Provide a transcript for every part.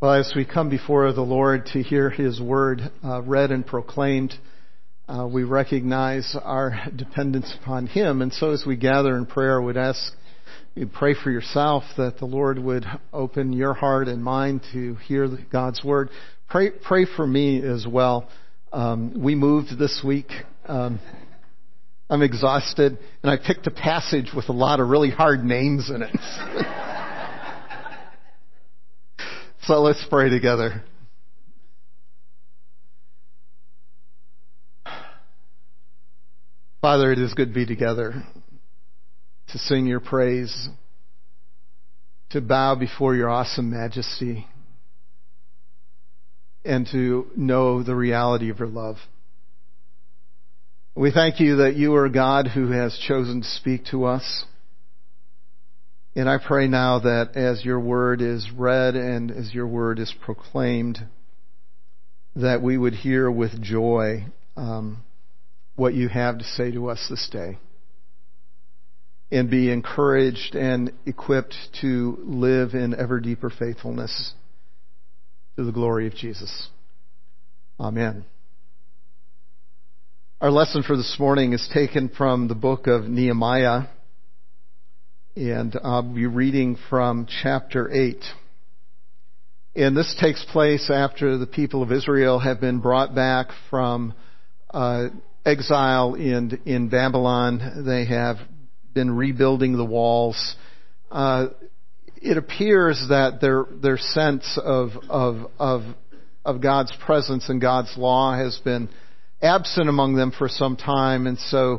Well, as we come before the Lord to hear His Word read and proclaimed, we recognize our dependence upon Him. And so as we gather in prayer, I would ask you to pray for yourself that the Lord would open your heart and mind to hear God's Word. Pray for me as well. We moved this week. I'm exhausted, and I picked a passage with a lot of really hard names in it. So let's pray together. Father, it is good to be together, to sing your praise, to bow before your awesome majesty, and to know the reality of your love. We thank you that you are a God who has chosen to speak to us. And I pray now that as your word is read and as your word is proclaimed, that we would hear with joy what you have to say to us this day, and be encouraged and equipped to live in ever deeper faithfulness to the glory of Jesus. Amen. Our lesson for this morning is taken from the book of Nehemiah, and I'll be reading from chapter 8. And this takes place after the people of Israel have been brought back from exile in Babylon. They have been rebuilding the walls. It appears that their sense of God's presence and God's law has been absent among them for some time, and so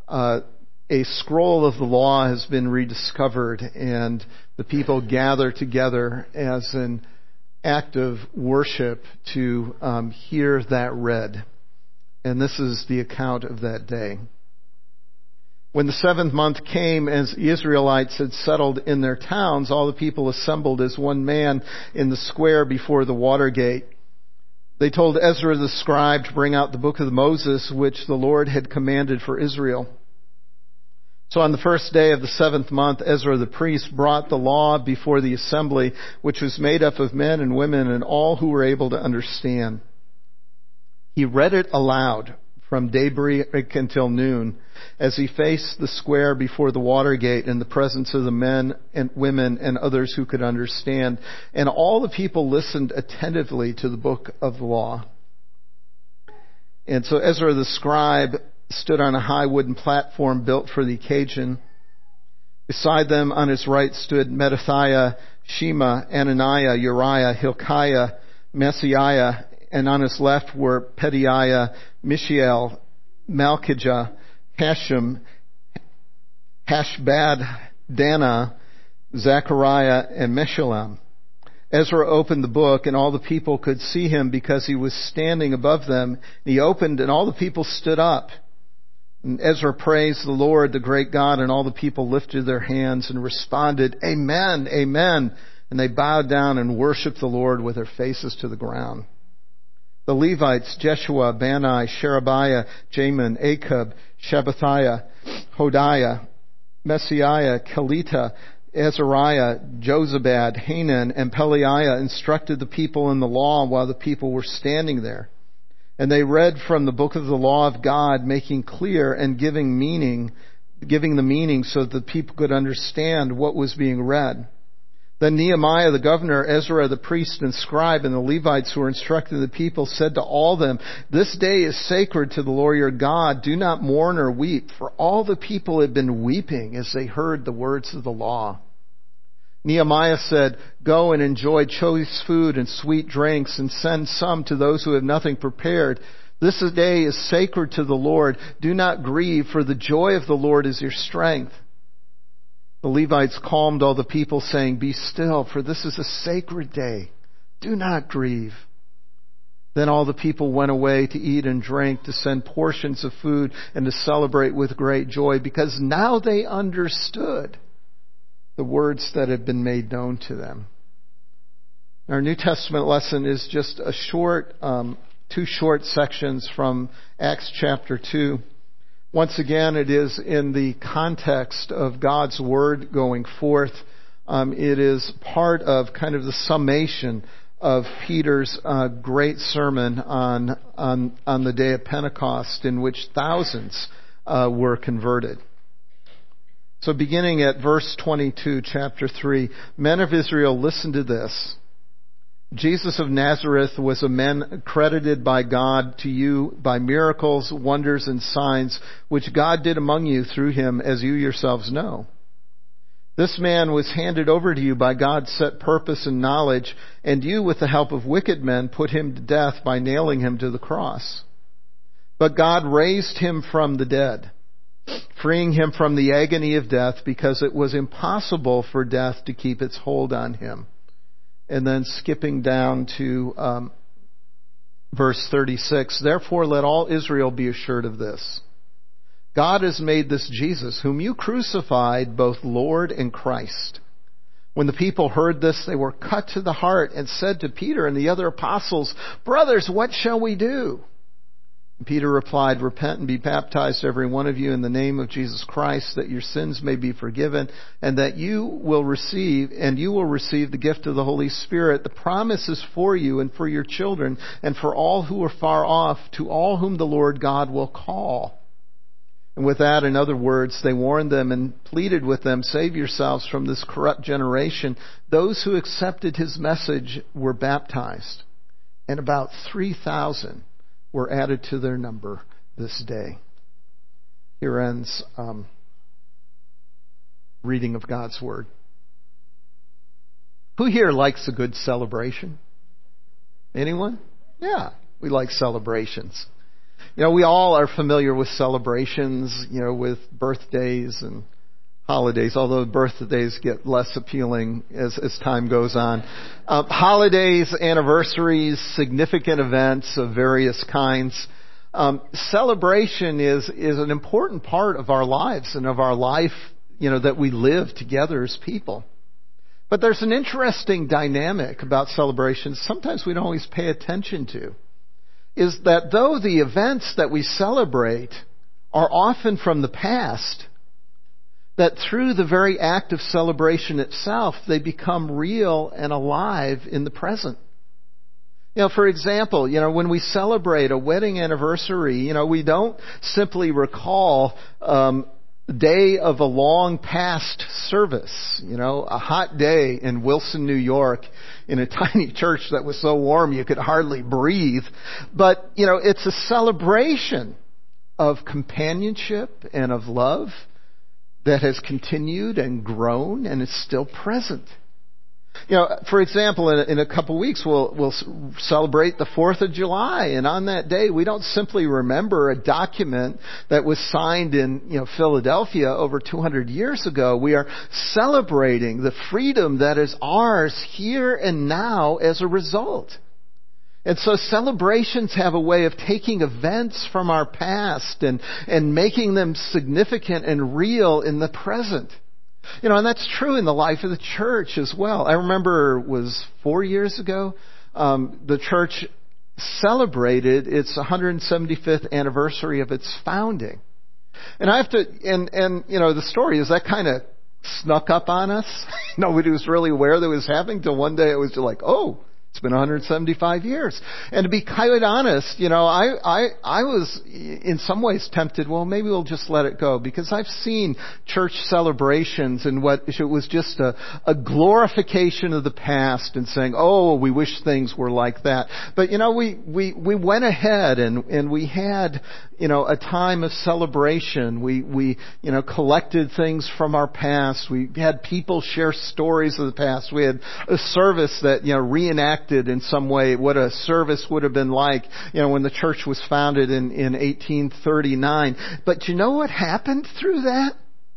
a scroll of the law has been rediscovered, and the people gather together as an act of worship to hear that read. And this is the account of that day. When the 7th month came, as the Israelites had settled in their towns, all the people assembled as one man in the square before the water gate. They told Ezra the scribe to bring out the book of Moses, which the Lord had commanded for Israel. So on the first day of the 7th month, Ezra the priest brought the law before the assembly, which was made up of men and women and all who were able to understand. He read it aloud from daybreak until noon, as he faced the square before the water gate in the presence of the men and women and others who could understand. And all the people listened attentively to the book of the law. And so Ezra the scribe stood on a high wooden platform built for the occasion. Beside them on his right stood Mattithiah, Shema, Ananiah, Uriah, Hilkiah, Messiah, and on his left were Pedaiah, Mishael, Malchijah, Hashem, Hashbad, Dana, Zechariah, and Meshullam. Ezra opened the book, and all the people could see him because he was standing above them. He opened, and all the people stood up. And Ezra praised the Lord, the great God, and all the people lifted their hands and responded, Amen, Amen. And they bowed down and worshiped the Lord with their faces to the ground. The Levites, Jeshua, Bani, Sherebiah, Jamin, Akub, Shabbathiah, Hodiah, Messiah, Kelita, Azariah, Jozabad, Hanan, and Pelaiah instructed the people in the law while the people were standing there. And they read from the book of the law of God, making clear and giving the meaning so that the people could understand what was being read. Then Nehemiah the governor, Ezra the priest and scribe, and the Levites who were instructing the people said to all them, This day is sacred to the Lord your God. Do not mourn or weep, for all the people had been weeping as they heard the words of the law. Nehemiah said, Go and enjoy choice food and sweet drinks, and send some to those who have nothing prepared. This day is sacred to the Lord. Do not grieve, for the joy of the Lord is your strength. The Levites calmed all the people, saying, Be still, for this is a sacred day. Do not grieve. Then all the people went away to eat and drink, to send portions of food, and to celebrate with great joy, because now they understood the words that had been made known to them. Our New Testament lesson is just a two short sections from Acts chapter 2. Once again, it is in the context of God's Word going forth. It is part of kind of the summation of Peter's great sermon on the day of Pentecost, in which thousands were converted. So beginning at verse 22, chapter 3, "Men of Israel, listen to this. Jesus of Nazareth was a man credited by God to you by miracles, wonders, and signs, which God did among you through him, as you yourselves know. This man was handed over to you by God's set purpose and knowledge, and you, with the help of wicked men, put him to death by nailing him to the cross. But God raised him from the dead, freeing him from the agony of death, because it was impossible for death to keep its hold on him." And then skipping down to verse 36, "Therefore let all Israel be assured of this. God has made this Jesus, whom you crucified, both Lord and Christ." When the people heard this, they were cut to the heart and said to Peter and the other apostles, "Brothers, what shall we do?" And Peter replied, "Repent and be baptized, every one of you, in the name of Jesus Christ, that your sins may be forgiven, and that you will receive the gift of the Holy Spirit. The promise is for you and for your children and for all who are far off, to all whom the Lord God will call." And with that, in other words, they warned them and pleaded with them, "Save yourselves from this corrupt generation." Those who accepted his message were baptized, and about 3,000 were added to their number this day. Here ends reading of God's Word. Who here likes a good celebration? Anyone? Yeah, we like celebrations. We all are familiar with celebrations, with birthdays and holidays, although birthdays get less appealing as time goes on. Holidays, anniversaries, significant events of various kinds. Celebration is an important part of our lives and of our life, that we live together as people. But there's an interesting dynamic about celebrations sometimes we don't always pay attention to, is that though the events that we celebrate are often from the past, that through the very act of celebration itself, they become real and alive in the present. For example, when we celebrate a wedding anniversary, we don't simply recall the day of a long past service, a hot day in Wilson, New York, in a tiny church that was so warm you could hardly breathe. But, it's a celebration of companionship and of love that has continued and grown and is still present. For example, in a couple weeks, we'll celebrate the 4th of July, and on that day, we don't simply remember a document that was signed in, Philadelphia over 200 years ago. We are celebrating the freedom that is ours here and now as a result. And so celebrations have a way of taking events from our past and making them significant and real in the present. And that's true in the life of the church as well. I remember it was 4 years ago, the church celebrated its 175th anniversary of its founding. And the story is that kind of snuck up on us. Nobody was really aware that it was happening till one day it was just like, oh, it's been 175 years. And to be quite honest, I was in some ways tempted, well, maybe we'll just let it go, because I've seen church celebrations and what it was just a glorification of the past and saying, oh, we wish things were like that. But, we went ahead and we had, a time of celebration. We collected things from our past. We had people share stories of the past. We had a service that, reenacted in some way what a service would have been like, when the church was founded in 1839. But you know what happened through that?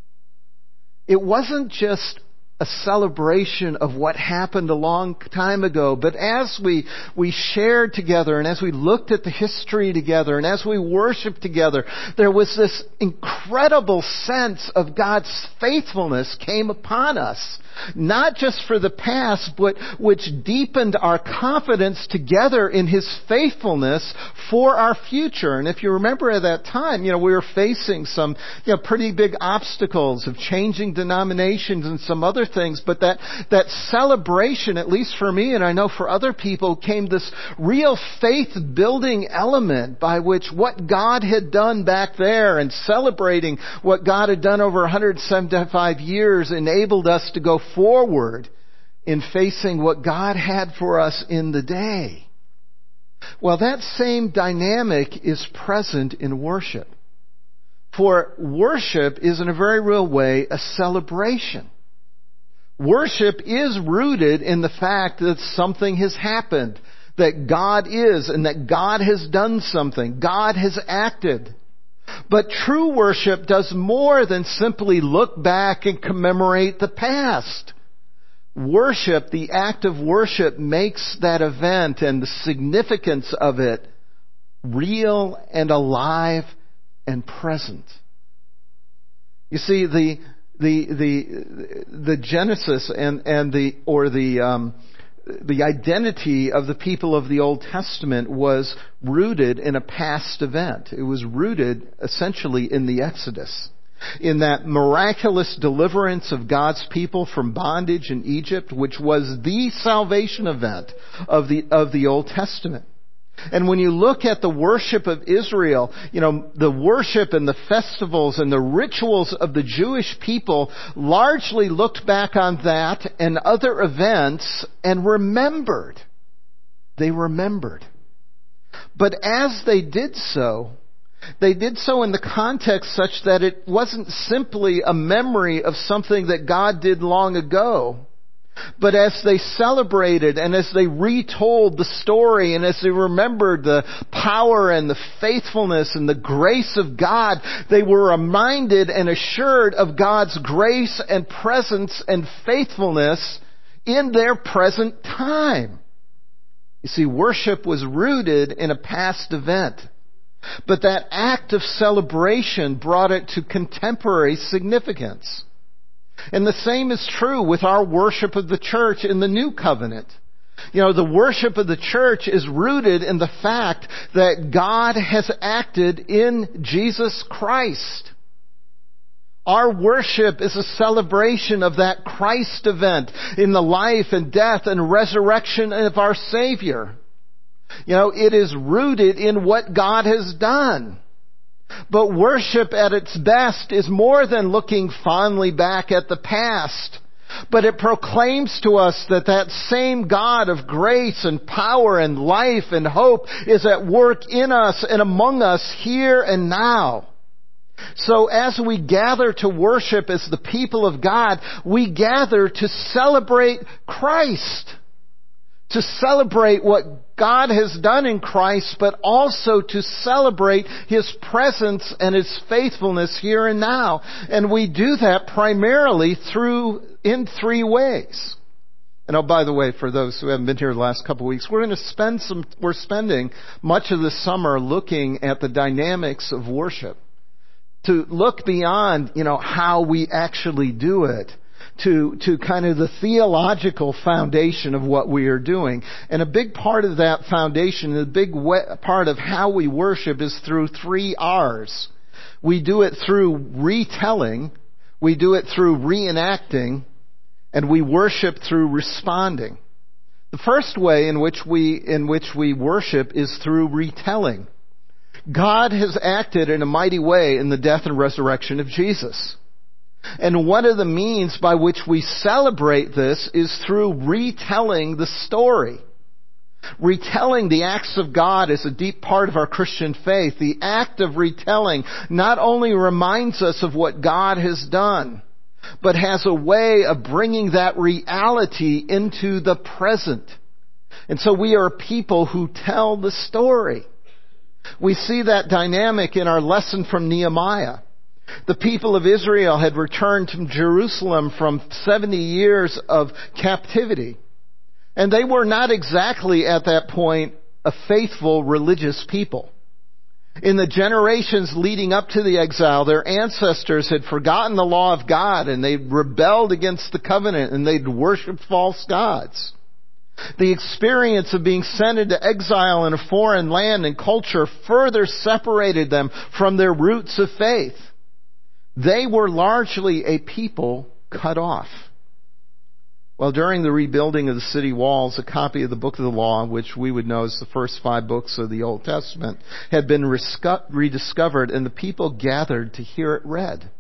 It wasn't just a celebration of what happened a long time ago, but as we shared together and as we looked at the history together and as we worshiped together, there was this incredible sense of God's faithfulness came upon us. not just for the past, but which deepened our confidence together in His faithfulness for our future. And if you remember at that time, we were facing some, pretty big obstacles of changing denominations and some other things, but that celebration, at least for me, and I know for other people, came this real faith-building element by which what God had done back there and celebrating what God had done over 175 years enabled us to go forward in facing what God had for us in the day. Well, that same dynamic is present in worship. For worship is in a very real way a celebration. Worship is rooted in the fact that something has happened, that God is, and that God has done something. God has acted. But true worship does more than simply look back and commemorate the past. Worship, the act of worship, makes that event and the significance of it real and alive and present. You see, the genesis and the identity of the people of the Old Testament was rooted in a past event. It was rooted essentially in the Exodus, in that miraculous deliverance of God's people from bondage in Egypt, which was the salvation event of the Old Testament. And when you look at the worship of Israel, the worship and the festivals and the rituals of the Jewish people largely looked back on that and other events and remembered. They remembered. But as they did so in the context such that it wasn't simply a memory of something that God did long ago. But as they celebrated and as they retold the story and as they remembered the power and the faithfulness and the grace of God, they were reminded and assured of God's grace and presence and faithfulness in their present time. You see, worship was rooted in a past event. But that act of celebration brought it to contemporary significance. And the same is true with our worship of the church in the New Covenant. The worship of the church is rooted in the fact that God has acted in Jesus Christ. Our worship is a celebration of that Christ event in the life and death and resurrection of our Savior. It is rooted in what God has done. But worship at its best is more than looking fondly back at the past. But it proclaims to us that same God of grace and power and life and hope is at work in us and among us here and now. So as we gather to worship as the people of God, we gather to celebrate Christ. To celebrate what God has done in Christ, but also to celebrate His presence and His faithfulness here and now. And we do that primarily in three ways. And by the way, for those who haven't been here the last couple of weeks, we're spending much of the summer looking at the dynamics of worship. To look beyond, how we actually do it. To kind of the theological foundation of what we are doing. And a big part of that foundation, a big part of how we worship is through 3 R's. We do it through retelling, we do it through reenacting, and we worship through responding. The first way in which we worship is through retelling. God has acted in a mighty way in the death and resurrection of Jesus. And one of the means by which we celebrate this is through retelling the story. Retelling the acts of God is a deep part of our Christian faith. The act of retelling not only reminds us of what God has done, but has a way of bringing that reality into the present. And so we are a people who tell the story. We see that dynamic in our lesson from Nehemiah. The people of Israel had returned from Jerusalem from 70 years of captivity. And they were not exactly at that point a faithful religious people. In the generations leading up to the exile, their ancestors had forgotten the law of God and they'd rebelled against the covenant and they'd worshiped false gods. The experience of being sent into exile in a foreign land and culture further separated them from their roots of faith. They were largely a people cut off. Well, during the rebuilding of the city walls, a copy of the Book of the Law, which we would know as the first 5 books of the Old Testament, had been rediscovered, and the people gathered to hear it read.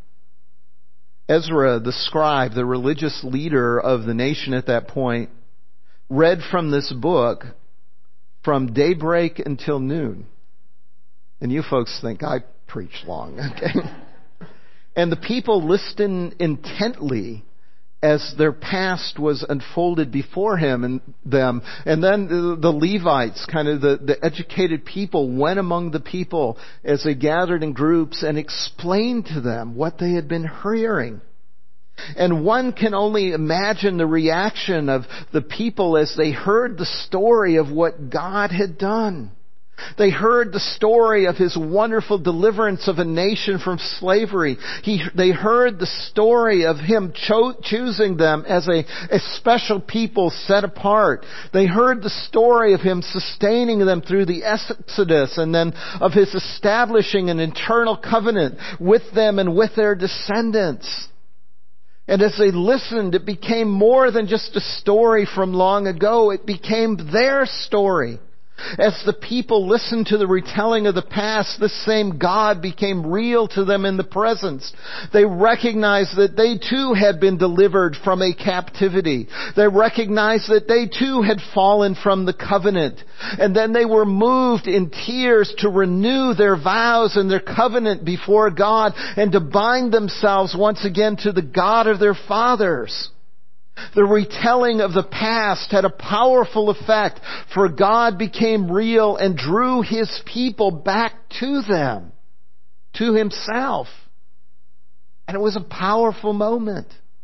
Ezra, the scribe, the religious leader of the nation at that point, read from this book from daybreak until noon. And you folks think I preach long, okay? And the people listened intently as their past was unfolded before him and them. And then the Levites, kind of the educated people, went among the people as they gathered in groups and explained to them what they had been hearing. And one can only imagine the reaction of the people as they heard the story of what God had done. They heard the story of His wonderful deliverance of a nation from slavery. They heard the story of Him choosing them as a special people set apart. They heard the story of Him sustaining them through the Exodus, and then of His establishing an eternal covenant with them and with their descendants. And as they listened, it became more than just a story from long ago. It became their story. As the people listened to the retelling of the past, this same God became real to them in the present. They recognized that they too had been delivered from a captivity. They recognized that they too had fallen from the covenant. And then they were moved in tears to renew their vows and their covenant before God and to bind themselves once again to the God of their fathers. The retelling of the past had a powerful effect, for God became real and drew His people back to them, to Himself. And it was a powerful moment.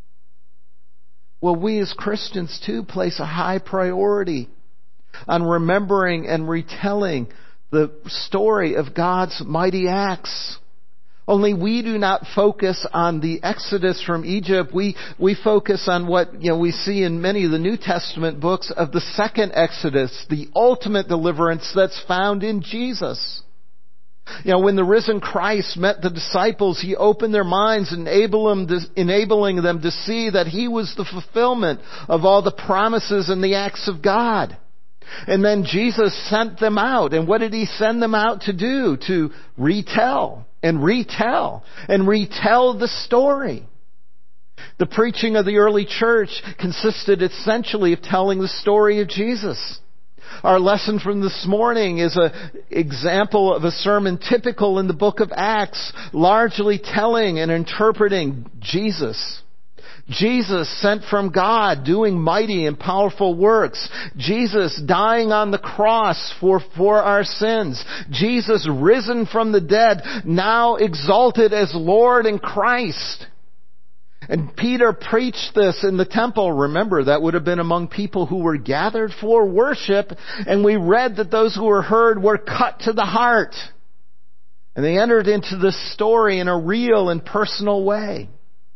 Well, we as Christians too place a high priority on remembering and retelling the story of God's mighty acts. Only we do not focus on the Exodus from Egypt. We focus on what, we see in many of the New Testament books of the second Exodus, the ultimate deliverance that's found in Jesus. When the risen Christ met the disciples, He opened their minds, enabling them to see that He was the fulfillment of all the promises and the acts of God. And then Jesus sent them out. And what did He send them out to do? To retell and retell and retell the story. The preaching of the early church consisted essentially of telling the story of Jesus. Our lesson from this morning is an example of a sermon typical in the book of Acts, largely telling and interpreting Jesus. Jesus sent from God, doing mighty and powerful works. Jesus dying on the cross for our sins. Jesus risen from the dead, now exalted as Lord and Christ. And Peter preached this in the temple. Remember, that would have been among people who were gathered for worship. And we read that those who were heard were cut to the heart. And they entered into this story in a real and personal way.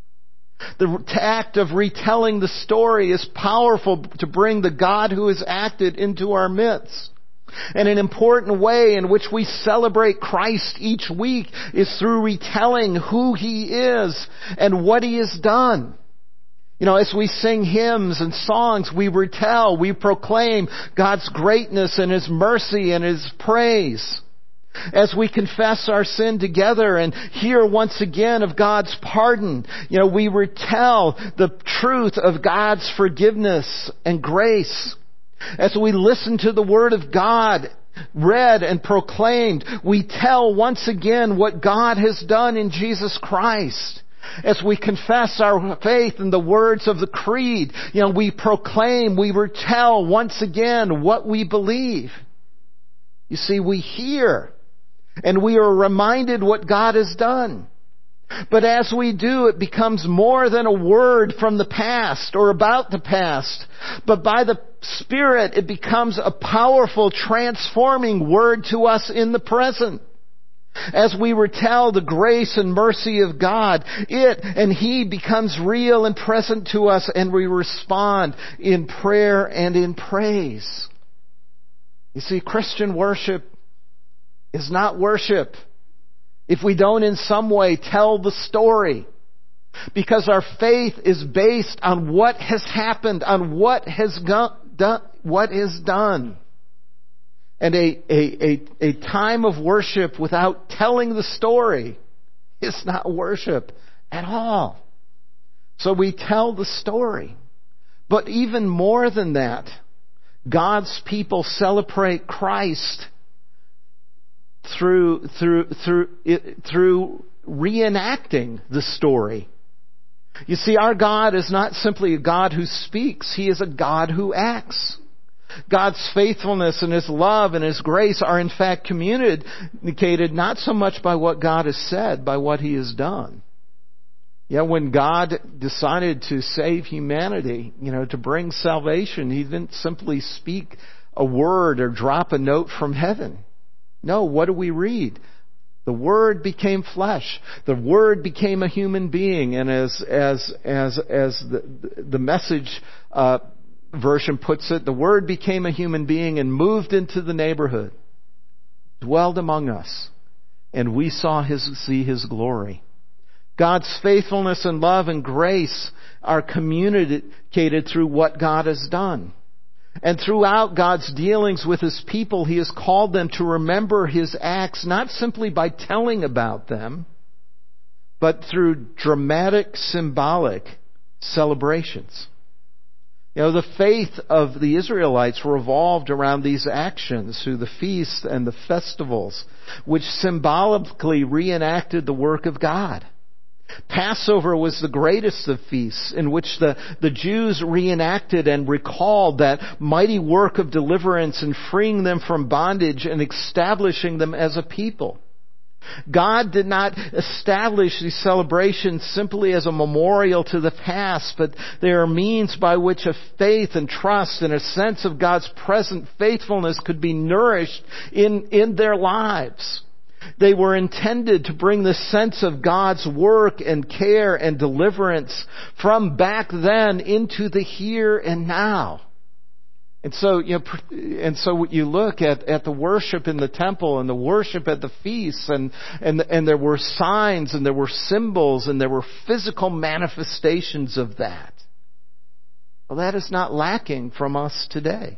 The act of retelling the story is powerful to bring the God who has acted into our midst. And an important way in which we celebrate Christ each week is through retelling who He is and what He has done. As we sing hymns and songs, we retell, we proclaim God's greatness and His mercy and His praise. As we confess our sin together and hear once again of God's pardon, we retell the truth of God's forgiveness and grace. As we listen to the Word of God read and proclaimed, we tell once again what God has done in Jesus Christ. As we confess our faith in the words of the Creed, we proclaim, we retell once again what we believe. You see, we hear and we are reminded what God has done. But as we do, it becomes more than a word from the past or about the past. But by the Spirit, it becomes a powerful, transforming word to us in the present. As we retell the grace and mercy of God, it and He becomes real and present to us, and we respond in prayer and in praise. You see, Christian worship is not worship if we don't in some way tell the story. Because our faith is based on what has happened, on what has done. And a time of worship without telling the story is not worship at all. So we tell the story. But even more than that, God's people celebrate Christ through reenacting the story. You see, our God is not simply a God who speaks. He is a God who acts. God's faithfulness and His love and His grace are in fact communicated not so much by what God has said, by what He has done. Yeah, when God decided to save humanity, to bring salvation, He didn't simply speak a word or drop a note from heaven. No, what do we read? The Word became flesh. The Word became a human being, and as the Message version puts it, the Word became a human being and moved into the neighborhood, dwelled among us, and we see His glory. God's faithfulness and love and grace are communicated through what God has done. And throughout God's dealings with His people, He has called them to remember His acts, not simply by telling about them, but through dramatic, symbolic celebrations. The faith of the Israelites revolved around these actions through the feasts and the festivals, which symbolically reenacted the work of God. Passover was the greatest of feasts, in which the Jews reenacted and recalled that mighty work of deliverance and freeing them from bondage and establishing them as a people. God did not establish these celebrations simply as a memorial to the past, but they are means by which a faith and trust and a sense of God's present faithfulness could be nourished in their lives. They were intended to bring the sense of God's work and care and deliverance from back then into the here and now. And so, you look at the worship in the temple and the worship at the feasts, and there were signs and there were symbols and there were physical manifestations of that. Well, that is not lacking from us today.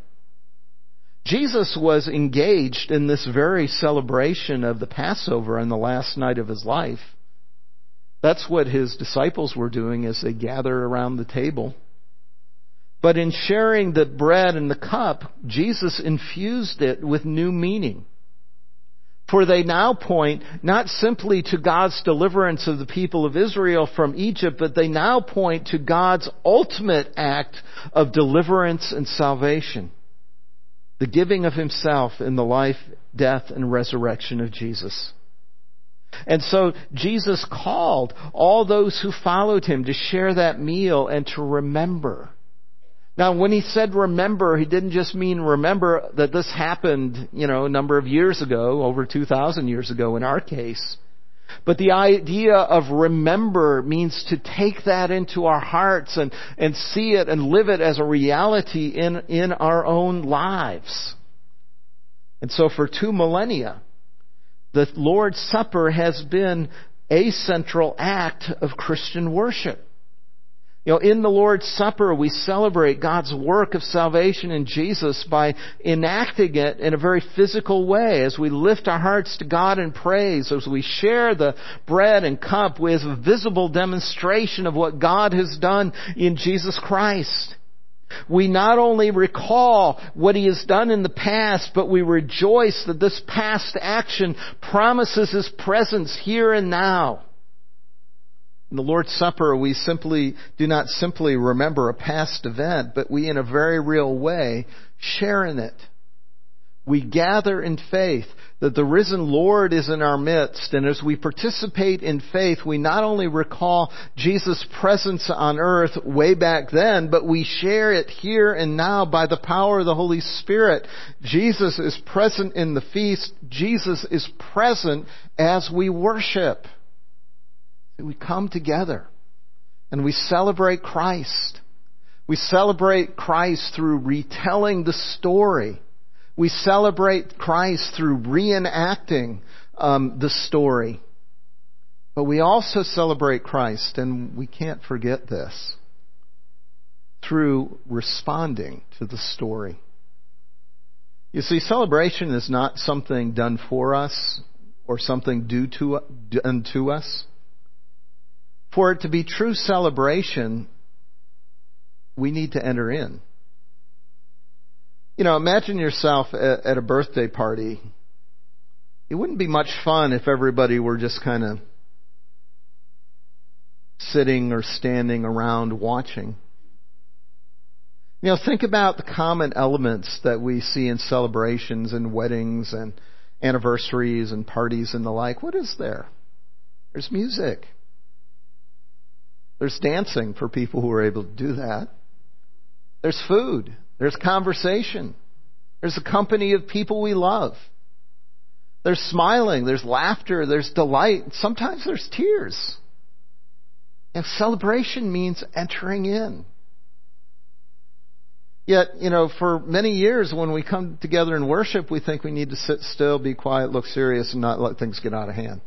Jesus was engaged in this very celebration of the Passover on the last night of His life. That's what His disciples were doing as they gathered around the table. But in sharing the bread and the cup, Jesus infused it with new meaning. For they now point not simply to God's deliverance of the people of Israel from Egypt, but they now point to God's ultimate act of deliverance and salvation. The giving of Himself in the life, death, and resurrection of Jesus. And so Jesus called all those who followed Him to share that meal and to remember. Now, when He said remember, He didn't just mean remember that this happened, a number of years ago, over 2,000 years ago in our case. But the idea of remember means to take that into our hearts and see it and live it as a reality in our own lives. And so for 2 millennia, the Lord's Supper has been a central act of Christian worship. In the Lord's Supper, we celebrate God's work of salvation in Jesus by enacting it in a very physical way as we lift our hearts to God in praise, as we share the bread and cup with a visible demonstration of what God has done in Jesus Christ. We not only recall what He has done in the past, but we rejoice that this past action promises His presence here and now. In the Lord's Supper, we do not simply remember a past event, but we in a very real way share in it. We gather in faith that the risen Lord is in our midst. And as we participate in faith, we not only recall Jesus' presence on earth way back then, but we share it here and now by the power of the Holy Spirit. Jesus is present in the feast. Jesus is present as we worship. We come together and we celebrate Christ. We celebrate Christ through retelling the story. We celebrate Christ through reenacting the story. But we also celebrate Christ, and we can't forget this, through responding to the story. You see, celebration is not something done for us or something done to us. For it to be true celebration, we need to enter in. You know, imagine yourself at a birthday party. It wouldn't be much fun if everybody were just kind of sitting or standing around watching. You know, think about the common elements that we see in celebrations and weddings and anniversaries and parties and the like. What is there? There's music. There's dancing for people who are able to do that. There's food. There's conversation. There's a company of people we love. There's smiling. There's laughter. There's delight. Sometimes there's tears. And celebration means entering in. Yet, you know, for many years when we come together in worship, we think we need to sit still, be quiet, look serious, and not let things get out of hand.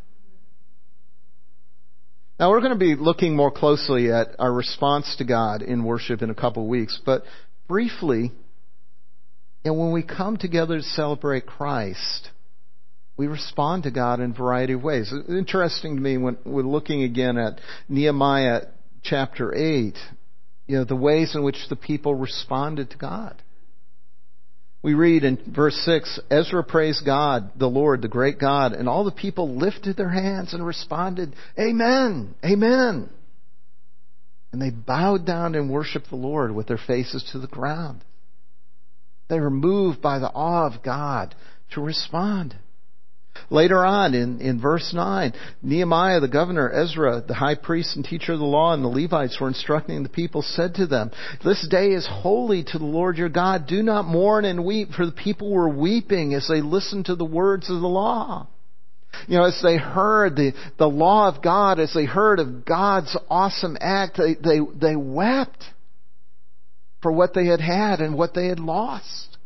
Now, we're going to be looking more closely at our response to God in worship in a couple of weeks, but briefly, and when we come together to celebrate Christ, we respond to God in a variety of ways. It's interesting to me when we're looking again at Nehemiah chapter 8, you know, the ways in which the people responded to God. We read in verse 6, Ezra praised God, the Lord, the great God, and all the people lifted their hands and responded, Amen, Amen. And they bowed down and worshiped the Lord with their faces to the ground. They were moved by the awe of God to respond. Later on in verse 9, Nehemiah, the governor, Ezra, the high priest and teacher of the law, and the Levites were instructing the people, said to them, This day is holy to the Lord your God. Do not mourn and weep, for the people were weeping as they listened to the words of the law. You know, as they heard the law of God, as they heard of God's awesome act, they wept for what they had and what they had lost.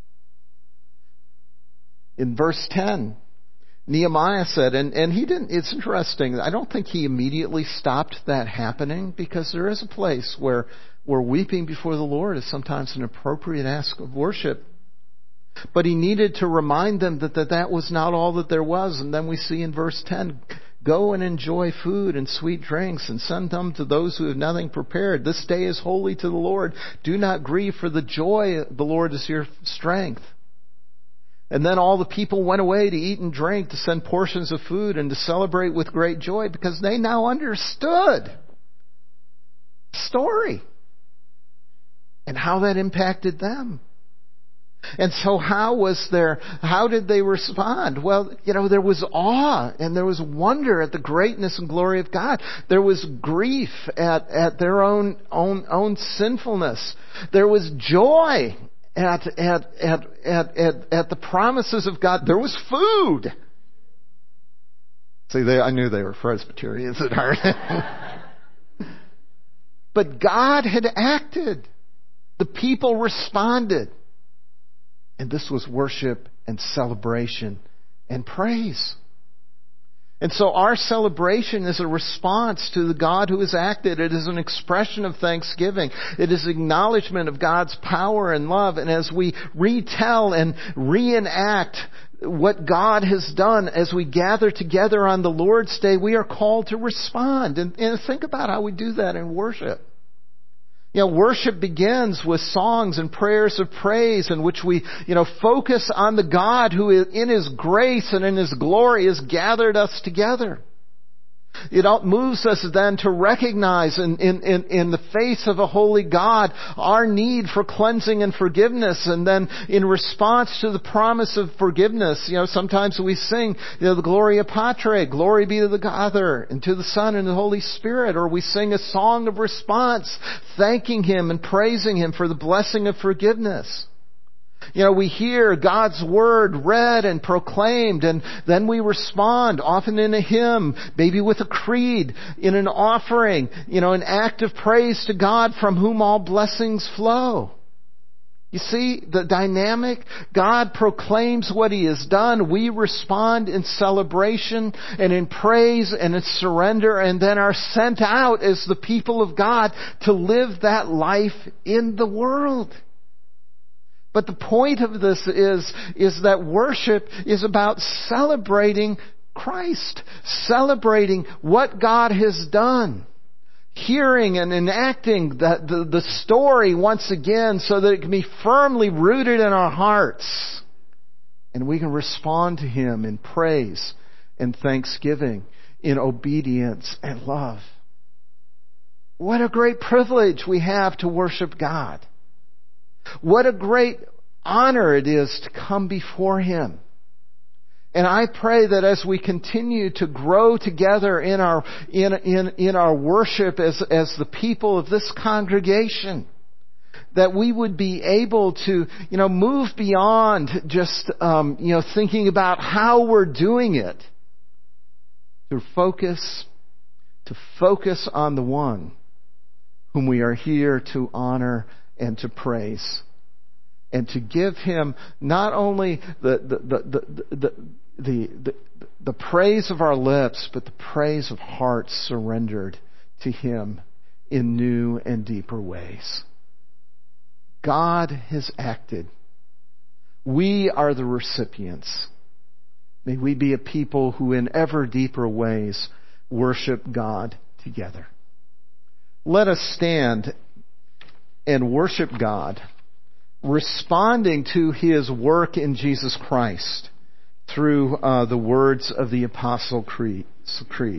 In verse 10, Nehemiah said, and he didn't, it's interesting, I don't think he immediately stopped that happening, because there is a place where weeping before the Lord is sometimes an appropriate act of worship. But he needed to remind them that was not all that there was. And then we see in verse 10, Go and enjoy food and sweet drinks, and send them to those who have nothing prepared. This day is holy to the Lord. Do not grieve, for the joy of the Lord is your strength. And then all the people went away to eat and drink, to send portions of food, and to celebrate with great joy, because they now understood the story and how that impacted them. And so how did they respond? Well, you know, there was awe and there was wonder at the greatness and glory of God. There was grief at their own sinfulness. There was joy at the promises of God. There was food. See, I knew they were Presbyterians at heart. But God had acted. The people responded. And this was worship and celebration and praise. And so our celebration is a response to the God who has acted. It is an expression of thanksgiving. It is acknowledgement of God's power and love. And as we retell and reenact what God has done, as we gather together on the Lord's Day, we are called to respond. And think about how we do that in worship. You know, worship begins with songs and prayers of praise in which we, focus on the God who in His grace and in His glory has gathered us together. It moves us then to recognize in the face of a holy God our need for cleansing and forgiveness. And then in response to the promise of forgiveness, sometimes we sing, the Gloria Patri, glory be to the Father and to the Son and the Holy Spirit. Or we sing a song of response, thanking Him and praising Him for the blessing of forgiveness. We hear God's Word read and proclaimed, and then we respond, often in a hymn, maybe with a creed, in an offering, an act of praise to God from whom all blessings flow. You see the dynamic? God proclaims what He has done. We respond in celebration and in praise and in surrender, and then are sent out as the people of God to live that life in the world. But the point of this is that worship is about celebrating Christ, celebrating what God has done, hearing and enacting the story once again so that it can be firmly rooted in our hearts. And we can respond to Him in praise and thanksgiving, in obedience and love. What a great privilege we have to worship God. What a great honor it is to come before Him. And I pray that as we continue to grow together in our worship as the people of this congregation, that we would be able to, move beyond just, thinking about how we're doing it, to focus on the one whom we are here to honor and to praise, and to give Him not only the praise of our lips, but the praise of hearts surrendered to Him in new and deeper ways. God has acted. We are the recipients. May we be a people who in ever deeper ways worship God together. Let us stand and worship God, responding to His work in Jesus Christ through the words of the Apostle Creed.